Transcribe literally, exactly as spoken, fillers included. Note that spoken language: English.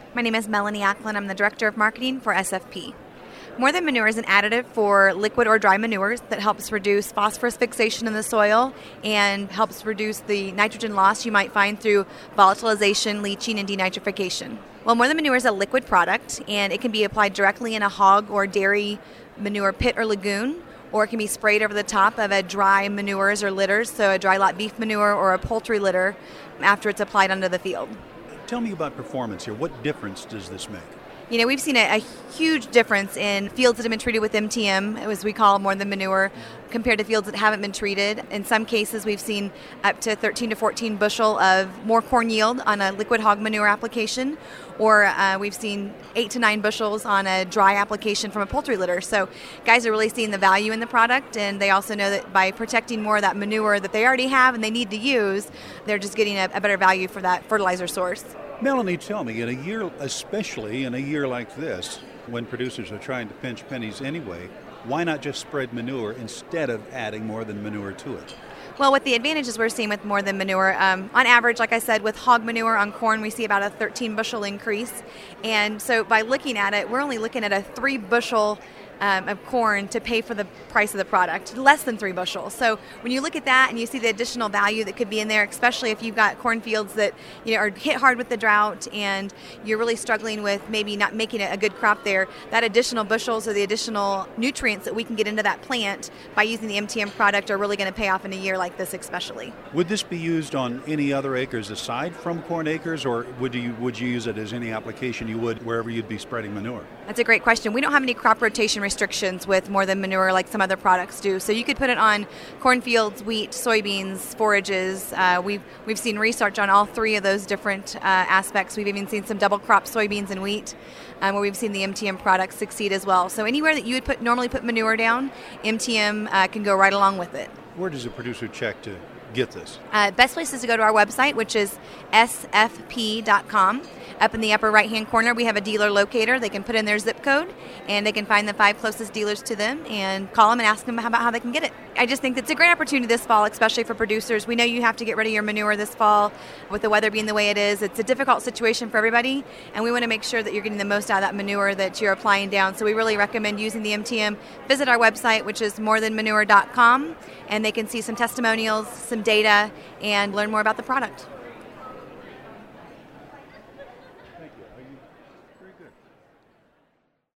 My name is Melanie Acklin. I'm the Director of Marketing for S F P. More Than Manure is an additive for liquid or dry manures that helps reduce phosphorus fixation in the soil and helps reduce the nitrogen loss you might find through volatilization, leaching, and denitrification. Well, More Than Manure is a liquid product, and it can be applied directly in a hog or dairy manure pit or lagoon, or it can be sprayed over the top of a dry manures or litters, so a dry lot beef manure or a poultry litter after it's applied onto the field. Tell me about performance here. What difference does this make? You know, we've seen a, a huge difference in fields that have been treated with M T M, as we call More Than Manure, compared to fields that haven't been treated. In some cases, we've seen up to thirteen to fourteen bushel of more corn yield on a liquid hog manure application, or uh, we've seen eight to nine bushels on a dry application from a poultry litter. So guys are really seeing the value in the product, and they also know that by protecting more of that manure that they already have and they need to use, they're just getting a, a better value for that fertilizer source. Melanie, tell me, in a year, especially in a year like this, when producers are trying to pinch pennies anyway, why not just spread manure instead of adding More Than Manure to it? Well, with the advantages we're seeing with More Than Manure, um, on average, like I said, with hog manure on corn, we see about a thirteen bushel increase. And so by looking at it, we're only looking at a three bushel Um, of corn to pay for the price of the product, less than three bushels. So when you look at that and you see the additional value that could be in there, especially if you've got cornfields that you know are hit hard with the drought and you're really struggling with maybe not making a good crop there, that additional bushels or the additional nutrients that we can get into that plant by using the M T M product are really going to pay off in a year like this especially. Would this be used on any other acres aside from corn acres, or would you would you use it as any application you would wherever you'd be spreading manure? That's a great question. We don't have any crop rotation restrictions with More Than Manure like some other products do. So you could put it on cornfields, wheat, soybeans, forages. Uh, we've we've seen research on all three of those different uh, aspects. We've even seen some double crop soybeans and wheat, um, where we've seen the M T M products succeed as well. So anywhere that you would put normally put manure down, M T M uh, can go right along with it. Where does a producer check to get this? Uh, best place is to go to our website, which is S F P dot com. Up in the upper right-hand corner, we have a dealer locator. They can put in their zip code, and they can find the five closest dealers to them and call them and ask them about how they can get it. I just think it's a great opportunity this fall, especially for producers. We know you have to get rid of your manure this fall with the weather being the way it is. It's a difficult situation for everybody, and we want to make sure that you're getting the most out of that manure that you're applying down. So we really recommend using the M T M. Visit our website, which is more than manure dot com, and they can see some testimonials, some data, and learn more about the product.